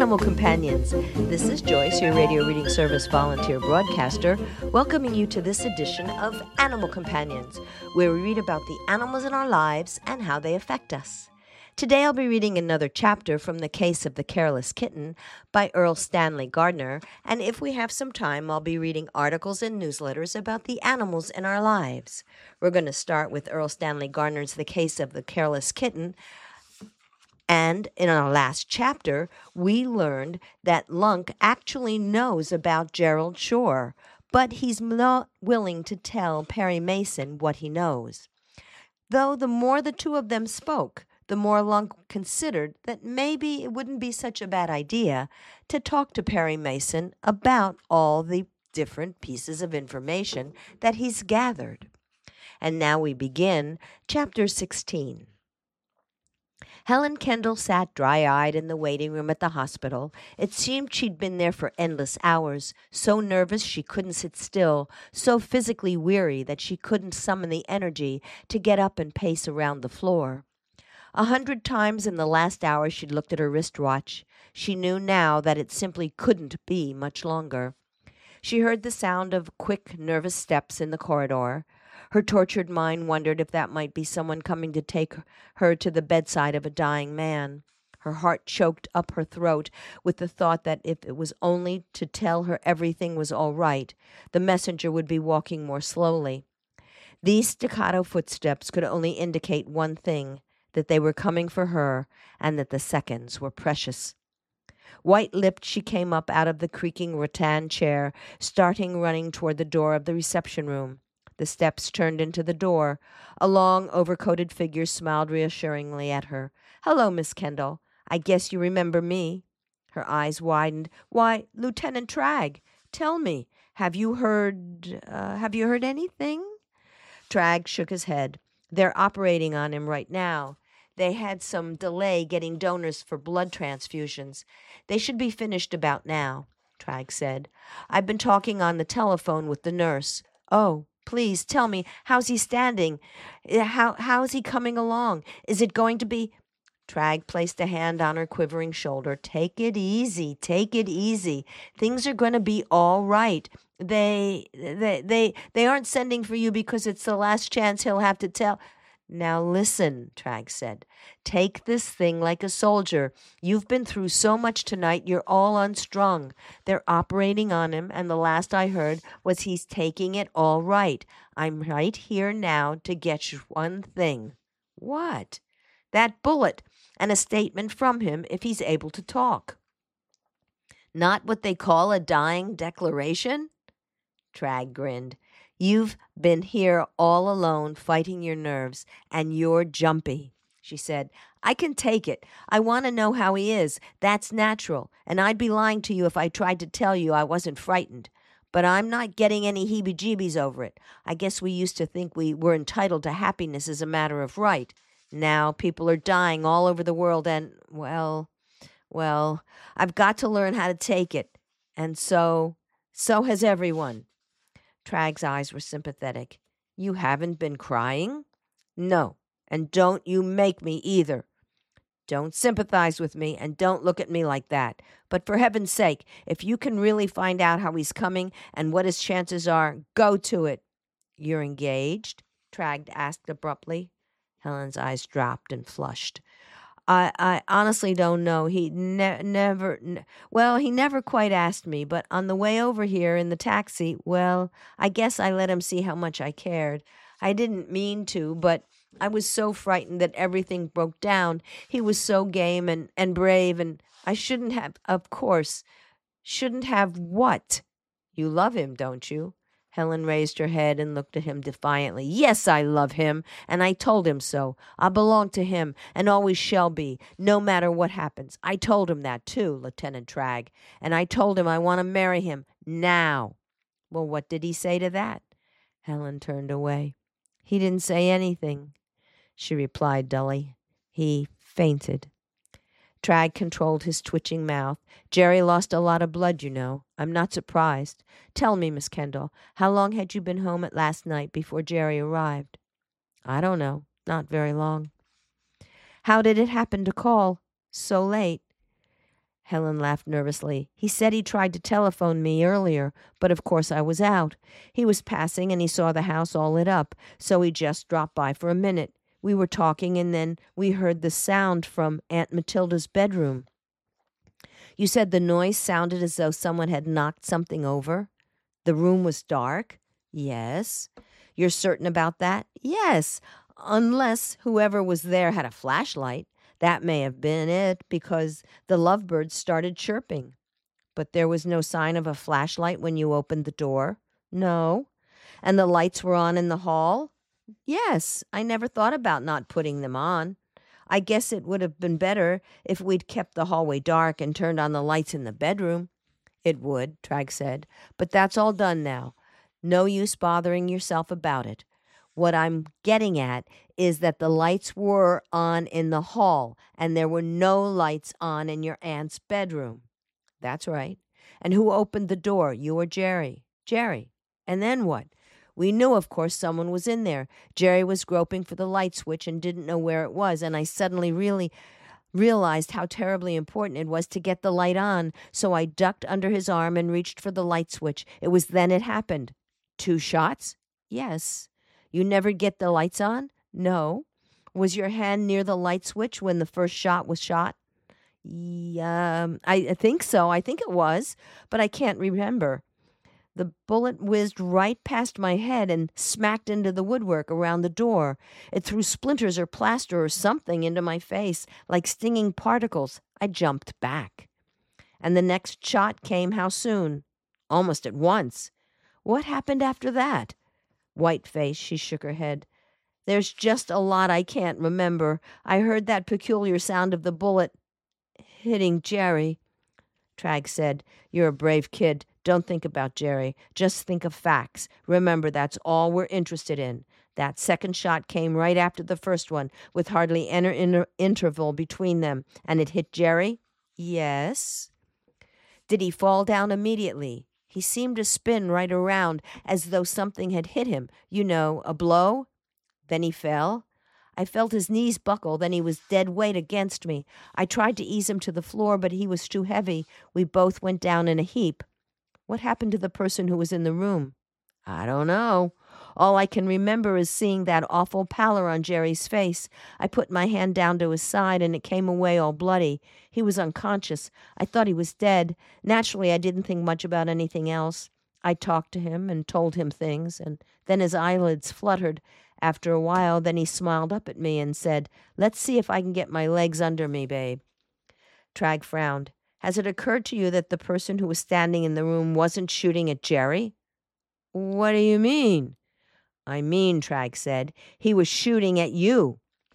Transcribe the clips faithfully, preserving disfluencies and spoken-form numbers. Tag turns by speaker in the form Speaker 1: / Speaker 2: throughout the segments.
Speaker 1: Animal Companions. This is Joyce, your radio reading service volunteer broadcaster, welcoming you to this edition of Animal Companions, where we read about the animals in our lives and how they affect us. Today I'll be reading another chapter from The Case of the Careless Kitten by Earl Stanley Gardner, and if we have some time, I'll be reading articles and newsletters about the animals in our lives. We're going to start with Earl Stanley Gardner's The Case of the Careless Kitten, and in our last chapter, we learned that Lunk actually knows about Gerald Shore, but he's not willing to tell Perry Mason what he knows. Though the more the two of them spoke, the more Lunk considered that maybe it wouldn't be such a bad idea to talk to Perry Mason about all the different pieces of information that he's gathered. And now we begin Chapter sixteen. Helen Kendall sat dry-eyed in the waiting room at the hospital. It seemed she'd been there for endless hours, so nervous she couldn't sit still, so physically weary that she couldn't summon the energy to get up and pace around the floor. A hundred times in the last hour she'd looked at her wristwatch. She knew now that it simply couldn't be much longer. She heard the sound of quick, nervous steps in the corridor. Her tortured mind wondered if that might be someone coming to take her to the bedside of a dying man. Her heart choked up her throat with the thought that if it was only to tell her everything was all right, the messenger would be walking more slowly. These staccato footsteps could only indicate one thing, that they were coming for her, and that the seconds were precious. White-lipped, she came up out of the creaking rattan chair, starting running toward the door of the reception room. The steps turned into the door. A long, overcoated figure smiled reassuringly at her. "Hello, Miss Kendall. I guess you remember me." Her eyes widened. "Why, Lieutenant Tragg, tell me, have you heard, uh, have you heard anything?" Tragg shook his head. "They're operating on him right now. They had some delay getting donors for blood transfusions. They should be finished about now," Tragg said. "I've been talking on the telephone with the nurse." "Oh, please tell me, how's he standing? How how's he coming along? Is it going to be—" Tragg placed a hand on her quivering shoulder. "Take it easy, take it easy. Things are going to be all right. They, they, they, they aren't sending for you because it's the last chance he'll have to tell—" "Now listen," Tragg said. "Take this thing like a soldier. You've been through so much tonight, you're all unstrung. They're operating on him, and the last I heard was he's taking it all right. I'm right here now to get you one thing." "What?" "That bullet, and a statement from him if he's able to talk." "Not what they call a dying declaration?" Tragg grinned. "You've been here all alone fighting your nerves, and you're jumpy," she said. "I can take it. I want to know how he is. That's natural, and I'd be lying to you if I tried to tell you I wasn't frightened. But I'm not getting any heebie-jeebies over it. I guess we used to think we were entitled to happiness as a matter of right. Now people are dying all over the world, and, well, well, I've got to learn how to take it. And so, so has everyone." Tragg's eyes were sympathetic. "You haven't been crying?" "No, and don't you make me either." "Don't sympathize with me, and don't look at me like that. But for heaven's sake, if you can really find out how he's coming and what his chances are, go to it." "You're engaged?" Tragg asked abruptly. Helen's eyes dropped and flushed. I, I honestly don't know. He ne- never, ne- well, he never quite asked me, but on the way over here in the taxi, well, I guess I let him see how much I cared. I didn't mean to, but I was so frightened that everything broke down. He was so game and, and brave, and I shouldn't have, of course, shouldn't have what? You love him, don't you? Helen raised her head and looked at him defiantly. "Yes, I love him, and I told him so. I belong to him, and always shall be, no matter what happens. I told him that, too, Lieutenant Tragg, and I told him I want to marry him now." "Well, what did he say to that?" Helen turned away. "He didn't say anything," she replied dully. "He fainted." Tragg controlled his twitching mouth. "Jerry lost a lot of blood, you know. I'm not surprised. Tell me, Miss Kendall, how long had you been home at last night before Jerry arrived?" "I don't know. Not very long." "How did it happen to call so late?" Helen laughed nervously. He said he tried to telephone me earlier, but of course I was out. He was passing and he saw the house all lit up, so he just dropped by for a minute. We were talking and then we heard the sound from Aunt Matilda's bedroom. You said the noise sounded as though someone had knocked something over? The room was dark? Yes. You're certain about that? Yes, unless whoever was there had a flashlight. That may have been it, because the lovebirds started chirping. But there was no sign of a flashlight when you opened the door? No. And the lights were on in the hall? Yes, I never thought about not putting them on. I guess it would have been better if we'd kept the hallway dark and turned on the lights in the bedroom. It would, Trag said, but that's all done now. No use bothering yourself about it. What I'm getting at is that the lights were on in the hall, and there were no lights on in your aunt's bedroom. That's right. And who opened the door, you or Jerry? Jerry. And then what? We knew, of course, someone was in there. Jerry was groping for the light switch and didn't know where it was, and I suddenly really realized how terribly important it was to get the light on, so I ducked under his arm and reached for the light switch. It was then it happened. Two shots? Yes. You never get the lights on? No. Was your hand near the light switch when the first shot was shot? Yeah, um, I, I think so. I think it was, but I can't remember. The bullet whizzed right past my head and smacked into the woodwork around the door. It threw splinters or plaster or something into my face, like stinging particles. I jumped back. And the next shot came how soon? Almost at once. What happened after that? White face, she shook her head. There's just a lot I can't remember. I heard that peculiar sound of the bullet hitting Jerry. Trag said, You're a brave kid. Don't think about Jerry. Just think of facts. Remember, that's all we're interested in. That second shot came right after the first one, with hardly any inter- interval between them. And it hit Jerry? Yes. Did he fall down immediately? He seemed to spin right around, as though something had hit him. You know, a blow. Then he fell. I felt his knees buckle, then he was dead weight against me. I tried to ease him to the floor, but he was too heavy. We both went down in a heap. What happened to the person who was in the room? I don't know. All I can remember is seeing that awful pallor on Jerry's face. I put my hand down to his side, and it came away all bloody. He was unconscious. I thought he was dead. Naturally, I didn't think much about anything else. I talked to him and told him things, and then his eyelids fluttered. After a while, then he smiled up at me and said, Let's see if I can get my legs under me, babe. Trag frowned. Has it occurred to you that the person who was standing in the room wasn't shooting at Jerry? What do you mean? I mean, Trag said, he was shooting at you.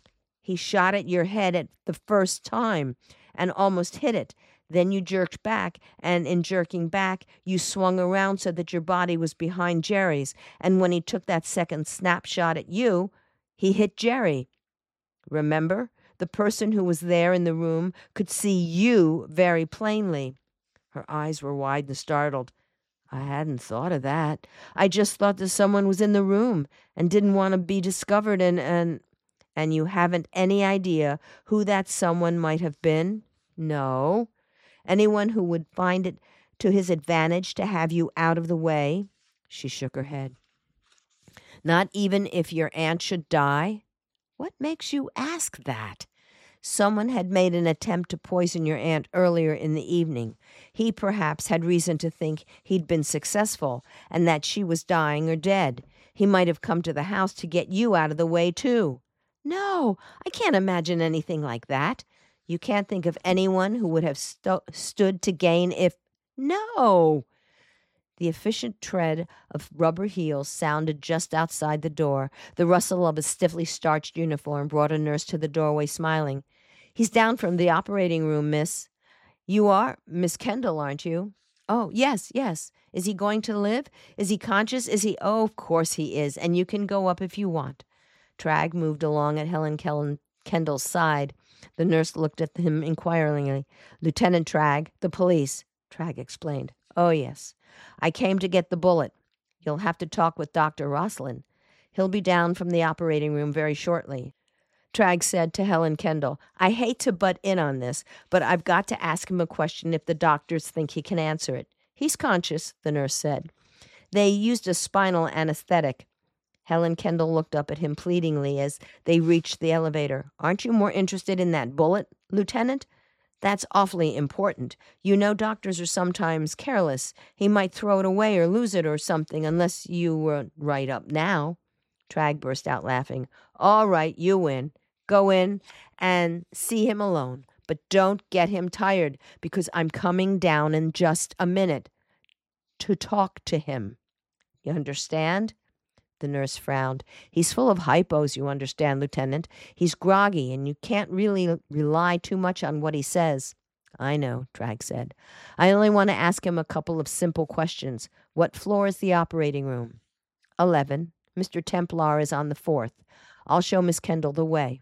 Speaker 1: He shot at your head at the first time and almost hit it. Then you jerked back, and in jerking back, you swung around so that your body was behind Jerry's. And when he took that second snapshot at you, he hit Jerry. Remember? The person who was there in the room could see you very plainly. Her eyes were wide and startled. I hadn't thought of that. I just thought that someone was in the room and didn't want to be discovered, and, and, and you haven't any idea who that someone might have been? No. Anyone who would find it to his advantage to have you out of the way? She shook her head. Not even if your aunt should die? What makes you ask that? Someone had made an attempt to poison your aunt earlier in the evening. He perhaps had reason to think he'd been successful and that she was dying or dead. He might have come to the house to get you out of the way, too. No, I can't imagine anything like that. You can't think of anyone who would have sto- stood to gain if... No! The efficient tread of rubber heels sounded just outside the door. The rustle of a stiffly starched uniform brought a nurse to the doorway, smiling. He's down from the operating room, miss. You are Miss Kendall, aren't you? Oh, yes, yes. Is he going to live? Is he conscious? Is he? Oh, of course he is, and you can go up if you want. Trag moved along at Helen Kellen Kendall's side. The nurse looked at him inquiringly. Lieutenant Trag, the police. Trag explained. Oh, yes. I came to get the bullet. You'll have to talk with Doctor Roslin. He'll be down from the operating room very shortly. Tragg said to Helen Kendall. I hate to butt in on this, but I've got to ask him a question if the doctors think he can answer it. He's conscious, the nurse said. They used a spinal anesthetic. Helen Kendall looked up at him pleadingly as they reached the elevator. Aren't you more interested in that bullet, Lieutenant? That's awfully important. You know doctors are sometimes careless. He might throw it away or lose it or something unless you were right up now. Tragg burst out laughing. All right, you win. Go in and see him alone. But don't get him tired, because I'm coming down in just a minute to talk to him. You understand? The nurse frowned. He's full of hypos, you understand, Lieutenant. He's groggy, and you can't really rely too much on what he says. I know, Tragg said. I only want to ask him a couple of simple questions. What floor is the operating room? Eleven. Mister Templar is on the fourth. I'll show Miss Kendall the way.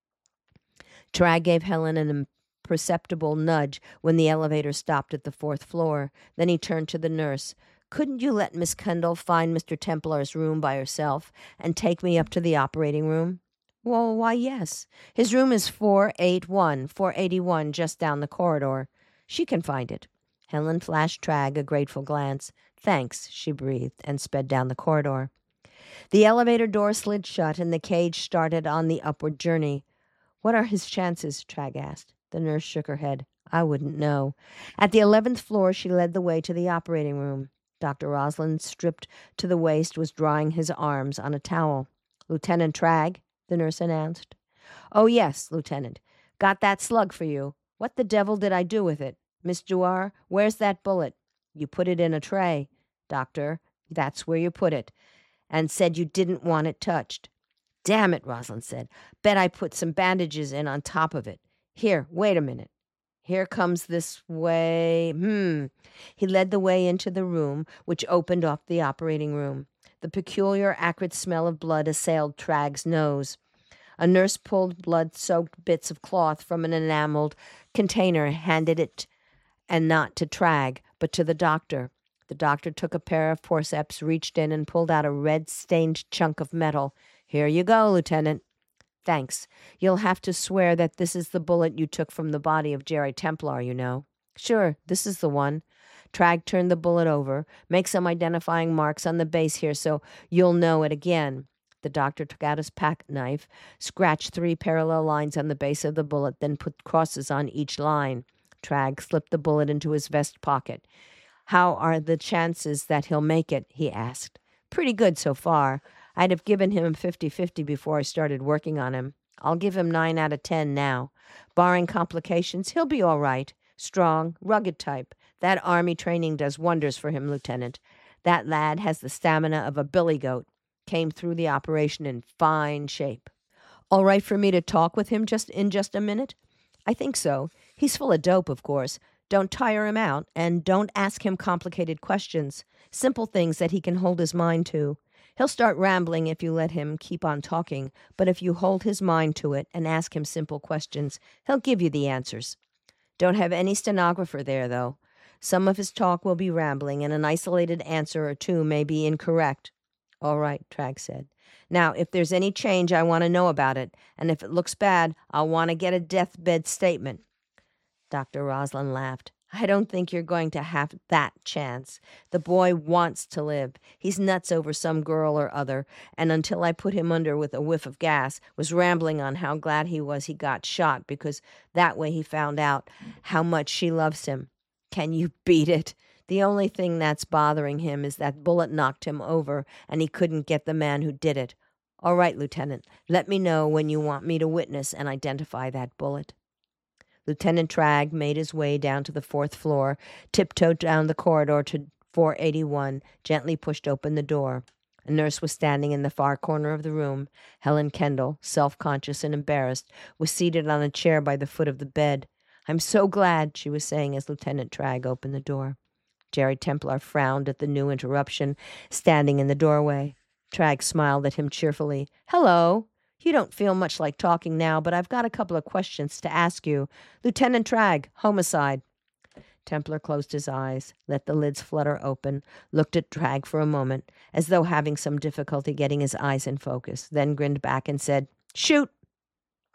Speaker 1: Tragg gave Helen an imperceptible nudge when the elevator stopped at the fourth floor. Then he turned to the nurse. Couldn't you let Miss Kendall find Mister Templar's room by herself and take me up to the operating room? Well, why, yes. His room is four eighty-one, four eighty-one, just down the corridor. She can find it. Helen flashed Tragg a grateful glance. Thanks, she breathed, and sped down the corridor. The elevator door slid shut, and the cage started on the upward journey. What are his chances? Tragg asked. The nurse shook her head. I wouldn't know. At the eleventh floor, she led the way to the operating room. Doctor Rosalind, stripped to the waist, was drying his arms on a towel. Lieutenant Tragg, the nurse announced. Oh, yes, Lieutenant. Got that slug for you. What the devil did I do with it? Miss Dewar, where's that bullet? You put it in a tray. Doctor, that's where you put it. And said you didn't want it touched. Damn it, Rosalind said. Bet I put some bandages in on top of it. Here, wait a minute. Here comes this way. Hmm. He led the way into the room, which opened off the operating room. The peculiar, acrid smell of blood assailed Tragg's nose. A nurse pulled blood-soaked bits of cloth from an enameled container, handed it, and not to Tragg, but to the doctor. The doctor took a pair of forceps, reached in, and pulled out a red-stained chunk of metal. Here you go, Lieutenant. Thanks. You'll have to swear that this is the bullet you took from the body of Jerry Templar, you know. Sure, this is the one. Tragg turned the bullet over. Make some identifying marks on the base here so you'll know it again. The doctor took out his pack knife, scratched three parallel lines on the base of the bullet, then put crosses on each line. Tragg slipped the bullet into his vest pocket. How are the chances that he'll make it? He asked. Pretty good so far. I'd have given him fifty-fifty before I started working on him. I'll give him nine out of ten now. Barring complications, he'll be all right. Strong, rugged type. That army training does wonders for him, Lieutenant. That lad has the stamina of a billy goat. Came through the operation in fine shape. All right for me to talk with him just in just a minute? I think so. He's full of dope, of course. Don't tire him out, and don't ask him complicated questions. Simple things that he can hold his mind to. He'll start rambling if you let him keep on talking, but if you hold his mind to it and ask him simple questions, he'll give you the answers. Don't have any stenographer there, though. Some of his talk will be rambling, and an isolated answer or two may be incorrect. All right, Tragg said. Now, if there's any change, I want to know about it, and if it looks bad, I'll want to get a deathbed statement. Doctor Rosalind laughed. I don't think you're going to have that chance. The boy wants to live. He's nuts over some girl or other, and until I put him under with a whiff of gas, was rambling on how glad he was he got shot, because that way he found out how much she loves him. Can you beat it? The only thing that's bothering him is that bullet knocked him over, and he couldn't get the man who did it. All right, Lieutenant, let me know when you want me to witness and identify that bullet. Lieutenant Tragg made his way down to the fourth floor, tiptoed down the corridor to four eighty-one, gently pushed open the door. A nurse was standing in the far corner of the room. Helen Kendall, self-conscious and embarrassed, was seated on a chair by the foot of the bed. I'm so glad, she was saying as Lieutenant Tragg opened the door. Jerry Templar frowned at the new interruption, standing in the doorway. Tragg smiled at him cheerfully. Hello. You don't feel much like talking now, but I've got a couple of questions to ask you. Lieutenant Tragg, homicide. Templar closed his eyes, let the lids flutter open, looked at Tragg for a moment, as though having some difficulty getting his eyes in focus, then grinned back and said, Shoot!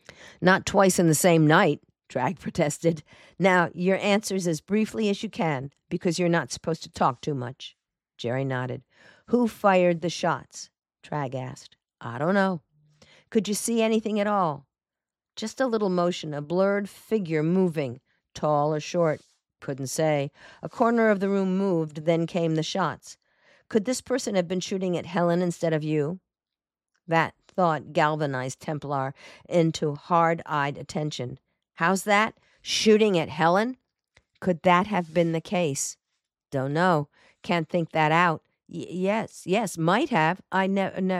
Speaker 1: Not twice in the same night, Trag protested. Now, your answers as briefly as you can, because you're not supposed to talk too much. Jerry nodded. Who fired the shots? Trag asked. I don't know. Could you see anything at all? Just a little motion, a blurred figure moving, tall or short. Couldn't say. A corner of the room moved, then came the shots. Could this person have been shooting at Helen instead of you? That thought galvanized Templar into hard-eyed attention. How's that? Shooting at Helen? Could that have been the case? Don't know. Can't think that out. Y- yes, yes, might have. I never... Ne-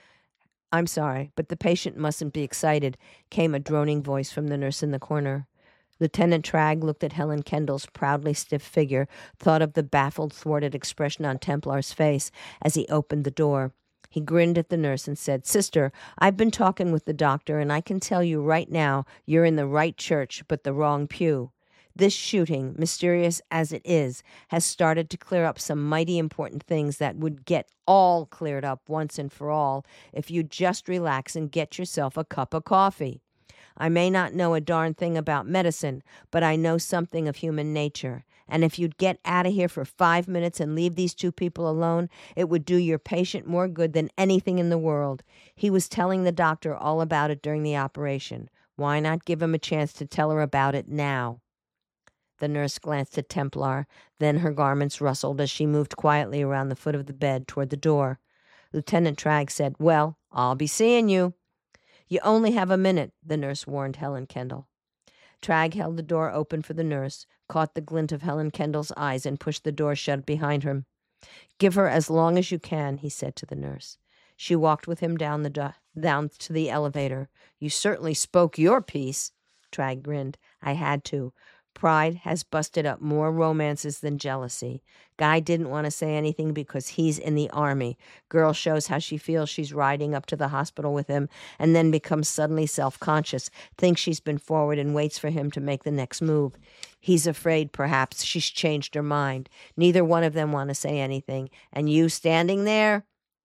Speaker 1: I'm sorry, but the patient mustn't be excited, came a droning voice from the nurse in the corner. Lieutenant Trag looked at Helen Kendall's proudly stiff figure, thought of the baffled, thwarted expression on Templar's face as he opened the door. He grinned at the nurse and said, Sister, I've been talking with the doctor, and I can tell you right now you're in the right church, but the wrong pew. This shooting, mysterious as it is, has started to clear up some mighty important things that would get all cleared up once and for all if you just relax and get yourself a cup of coffee. I may not know a darn thing about medicine, but I know something of human nature. And if you'd get out of here for five minutes and leave these two people alone, it would do your patient more good than anything in the world. He was telling the doctor all about it during the operation. Why not give him a chance to tell her about it now? The nurse glanced at Templar, then her garments rustled as she moved quietly around the foot of the bed toward the door. Lieutenant Trag said, Well, I'll be seeing you. You only have a minute, the nurse warned Helen Kendall. Trag held the door open for the nurse, caught the glint of Helen Kendall's eyes, and pushed the door shut behind him. Give her as long as you can, he said to the nurse. She walked with him down the do- down to the elevator. You certainly spoke your piece, Trag grinned. I had to. Pride has busted up more romances than jealousy. Guy didn't want to say anything because he's in the army. Girl shows how she feels she's riding up to the hospital with him and then becomes suddenly self-conscious, thinks she's been forward and waits for him to make the next move. He's afraid, perhaps, she's changed her mind. Neither one of them want to say anything. And you standing there?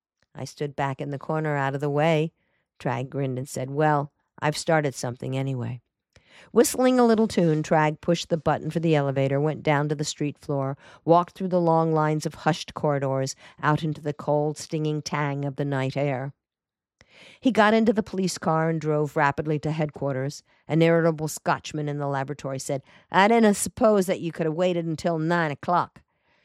Speaker 1: I stood back in the corner out of the way. Trag grinned and said, Well, I've started something anyway. Whistling a little tune, Trag pushed the button for the elevator, went down to the street floor, walked through the long lines of hushed corridors, out into the cold, stinging tang of the night air. He got into the police car and drove rapidly to headquarters. An irritable Scotchman in the laboratory said, I didn't suppose that you could have waited until nine o'clock.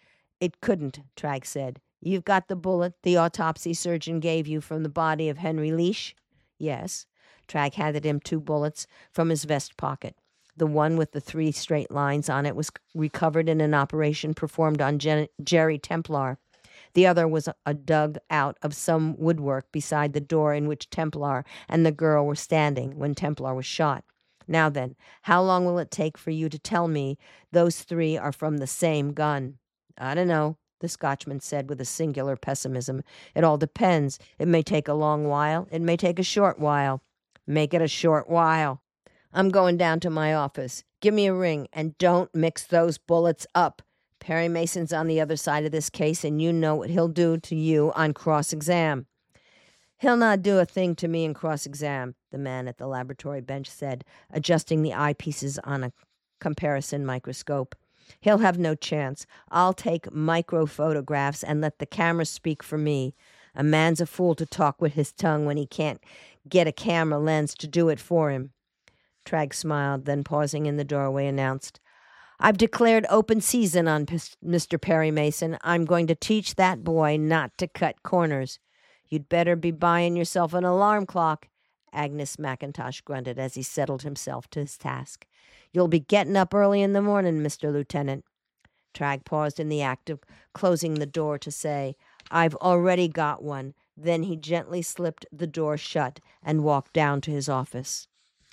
Speaker 1: It couldn't, Trag said. You've got the bullet the autopsy surgeon gave you from the body of Henry Leash? Yes. Trag handed him two bullets from his vest pocket. The one with the three straight lines on it was recovered in an operation performed on Jen- Jerry Templar. The other was a, a dug out of some woodwork beside the door in which Templar and the girl were standing when Templar was shot. Now then, how long will it take for you to tell me those three are from the same gun? I don't know, the Scotchman said with a singular pessimism. It all depends. It may take a long while. It may take a short while. Make it a short while. I'm going down to my office. Give me a ring, and don't mix those bullets up. Perry Mason's on the other side of this case, and you know what he'll do to you on cross-exam. He'll not do a thing to me in cross-exam, the man at the laboratory bench said, adjusting the eyepieces on a comparison microscope. He'll have no chance. I'll take micro-photographs and let the camera speak for me. A man's a fool to talk with his tongue when he can't get a camera lens to do it for him. Trag smiled, then pausing in the doorway announced, I've declared open season on Mister Perry Mason. I'm going to teach that boy not to cut corners. You'd better be buying yourself an alarm clock, Agnes McIntosh grunted as he settled himself to his task. You'll be getting up early in the morning, Mister Lieutenant. Trag paused in the act of closing the door to say, I've already got one. Then he gently slipped the door shut and walked down to his office.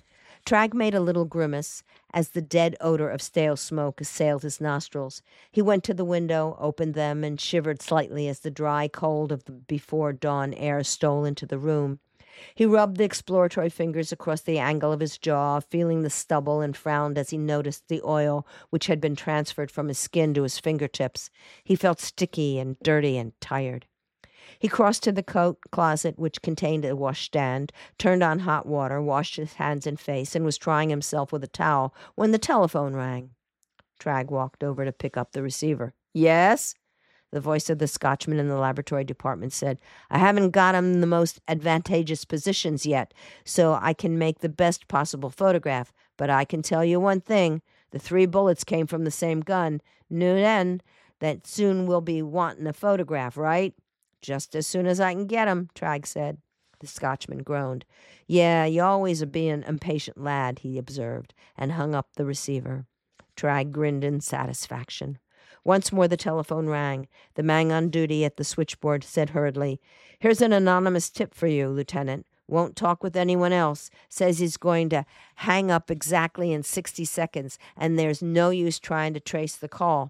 Speaker 1: Trag made a little grimace as the dead odor of stale smoke assailed his nostrils. He went to the window, opened them, and shivered slightly as the dry cold of the before-dawn air stole into the room. He rubbed the exploratory fingers across the angle of his jaw, feeling the stubble, and frowned as he noticed the oil which had been transferred from his skin to his fingertips. He felt sticky and dirty and tired. He crossed to the coat closet, which contained a washstand, turned on hot water, washed his hands and face, and was drying himself with a towel when the telephone rang. Tragg walked over to pick up the receiver. Yes? The voice of the Scotchman in the laboratory department said, I haven't got him in the most advantageous positions yet, so I can make the best possible photograph. But I can tell you one thing. The three bullets came from the same gun. Knew then that soon we'll be wanting a photograph, right? Just as soon as I can get 'em, Tragg said. The Scotchman groaned. Yeah, you always a bein' impatient lad, he observed, and hung up the receiver. Tragg grinned in satisfaction. Once more the telephone rang. The man on duty at the switchboard said hurriedly, Here's an anonymous tip for you, Lieutenant. Won't talk with anyone else. Says he's going to hang up exactly in sixty seconds, and there's no use trying to trace the call.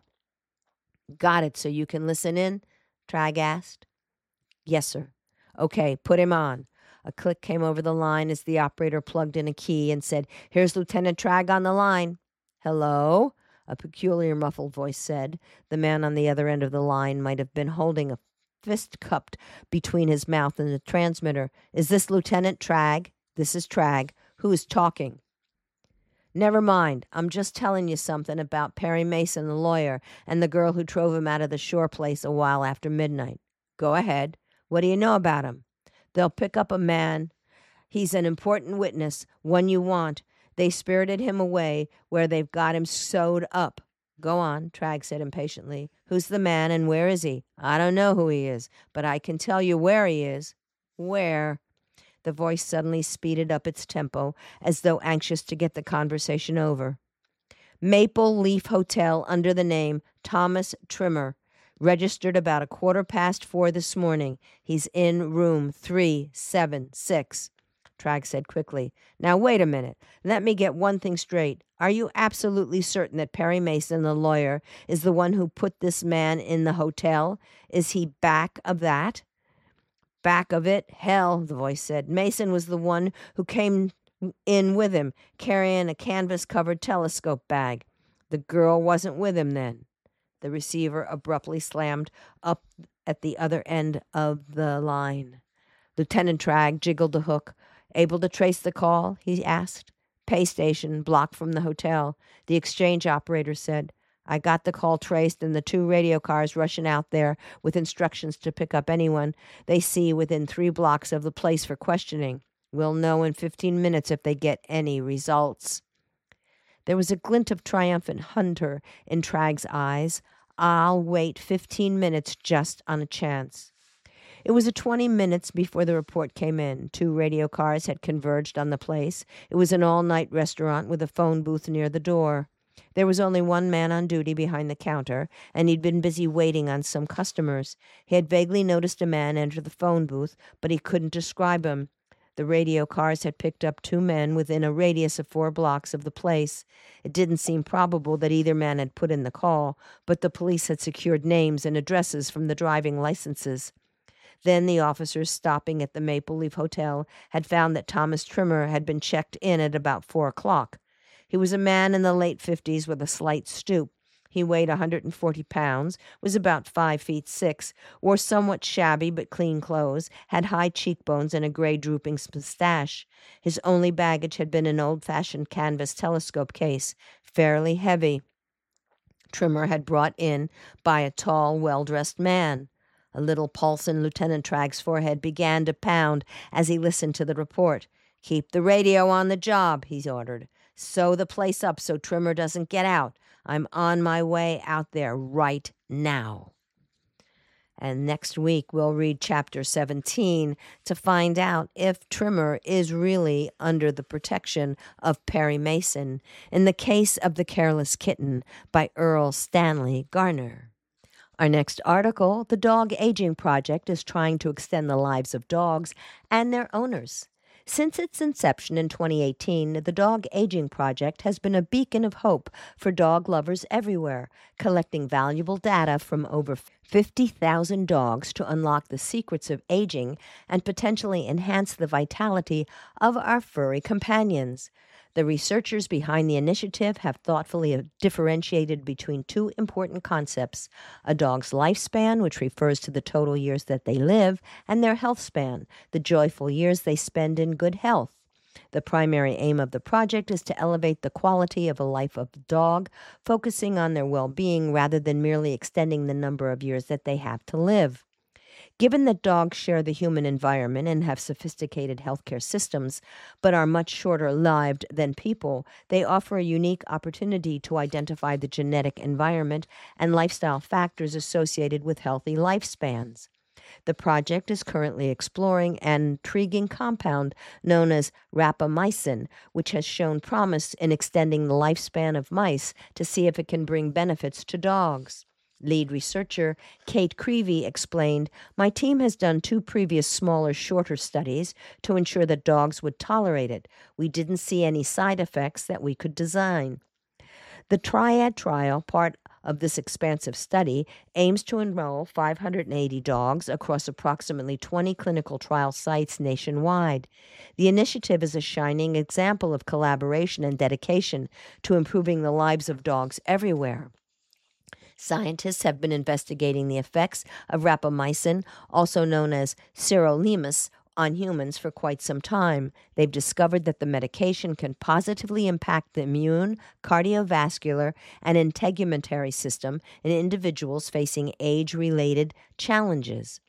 Speaker 1: Got it, so you can listen in? Tragg asked. Yes, sir. Okay, put him on. A click came over the line as the operator plugged in a key and said, Here's Lieutenant Tragg on the line. Hello? A peculiar muffled voice said. The man on the other end of the line might have been holding a fist cupped between his mouth and the transmitter. Is this Lieutenant Tragg? This is Tragg. Who is talking? Never mind. I'm just telling you something about Perry Mason, the lawyer, and the girl who drove him out of the Shore place a while after midnight. Go ahead. What do you know about him? They'll pick up a man. He's an important witness, one you want. They spirited him away where they've got him sewed up. Go on, Tragg said impatiently. Who's the man and where is he? I don't know who he is, but I can tell you where he is. Where? The voice suddenly speeded up its tempo, as though anxious to get the conversation over. Maple Leaf Hotel under the name Thomas Trimmer. Registered about a quarter past four this morning. He's in room three seven six. Tragg said quickly. Now, wait a minute. Let me get one thing straight. Are you absolutely certain that Perry Mason, the lawyer, is the one who put this man in the hotel? Is he back of that? Back of it? Hell, the voice said. Mason was the one who came in with him, carrying a canvas-covered telescope bag. The girl wasn't with him then. The receiver abruptly slammed up at the other end of the line. Lieutenant Tragg jiggled the hook. Able to trace the call? He asked. Pay station, block from the hotel. The exchange operator said. I got the call traced and the two radio cars rushing out there with instructions to pick up anyone they see within three blocks of the place for questioning. We'll know in fifteen minutes if they get any results. There was a glint of triumphant wonder in Tragg's eyes. I'll wait fifteen minutes just on a chance. It was a twenty minutes before the report came in. Two radio cars had converged on the place. It was an all-night restaurant with a phone booth near the door. There was only one man on duty behind the counter, and he'd been busy waiting on some customers. He had vaguely noticed a man enter the phone booth, but he couldn't describe him. The radio cars had picked up two men within a radius of four blocks of the place. It didn't seem probable that either man had put in the call, but the police had secured names and addresses from the driving licenses. Then the officers stopping at the Maple Leaf Hotel had found that Thomas Trimmer had been checked in at about four o'clock. He was a man in the late fifties with a slight stoop. He weighed one hundred forty pounds, was about five feet six, wore somewhat shabby but clean clothes, had high cheekbones and a gray drooping mustache. His only baggage had been an old-fashioned canvas telescope case, fairly heavy. Trimmer had brought in by a tall, well-dressed man. A little pulse in Lieutenant Tragg's forehead began to pound as he listened to the report. Keep the radio on the job, he ordered. Sew the place up so Trimmer doesn't get out. I'm on my way out there right now. And next week we'll read chapter seventeen to find out if Trimmer is really under the protection of Perry Mason in the case of the Careless Kitten by Earl Stanley Garner. Our next article, The Dog Aging Project, is trying to extend the lives of dogs and their owners. Since its inception in twenty eighteen, the Dog Aging Project has been a beacon of hope for dog lovers everywhere, collecting valuable data from over fifty thousand dogs to unlock the secrets of aging and potentially enhance the vitality of our furry companions. The researchers behind the initiative have thoughtfully differentiated between two important concepts: a dog's lifespan, which refers to the total years that they live, and their health span, the joyful years they spend in good health. The primary aim of the project is to elevate the quality of a life of the dog, focusing on their well-being rather than merely extending the number of years that they have to live. Given that dogs share the human environment and have sophisticated healthcare systems, but are much shorter lived than people, they offer a unique opportunity to identify the genetic environment and lifestyle factors associated with healthy lifespans. The project is currently exploring an intriguing compound known as rapamycin, which has shown promise in extending the lifespan of mice to see if it can bring benefits to dogs. Lead researcher Kate Creevy explained, "My team has done two previous smaller, shorter studies to ensure that dogs would tolerate it. We didn't see any side effects that we could design." The Triad trial, part of this expansive study, aims to enroll five hundred eighty dogs across approximately twenty clinical trial sites nationwide. The initiative is a shining example of collaboration and dedication to improving the lives of dogs everywhere. Scientists have been investigating the effects of rapamycin, also known as sirolimus, on humans for quite some time. They've discovered that the medication can positively impact the immune, cardiovascular, and integumentary system in individuals facing age-related challenges.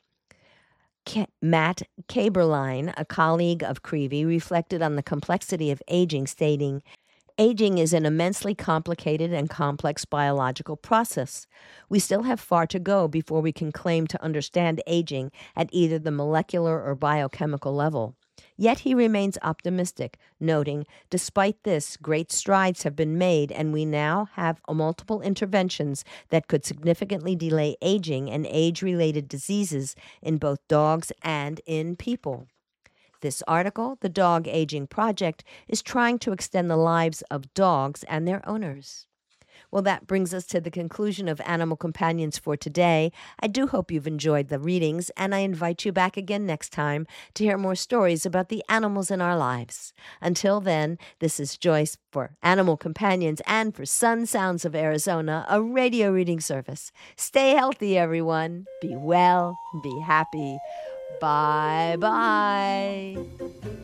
Speaker 1: Matt Kaberlein, a colleague of Creevy, reflected on the complexity of aging, stating, "Aging is an immensely complicated and complex biological process. We still have far to go before we can claim to understand aging at either the molecular or biochemical level." Yet he remains optimistic, noting, "Despite this, great strides have been made, and we now have multiple interventions that could significantly delay aging and age-related diseases in both dogs and in people." This article, The Dog Aging Project, is trying to extend the lives of dogs and their owners. Well, that brings us to the conclusion of Animal Companions for today. I do hope you've enjoyed the readings, and I invite you back again next time to hear more stories about the animals in our lives. Until then, this is Joyce for Animal Companions and for Sun Sounds of Arizona, a radio reading service. Stay healthy, everyone. Be well, be happy. Bye-bye.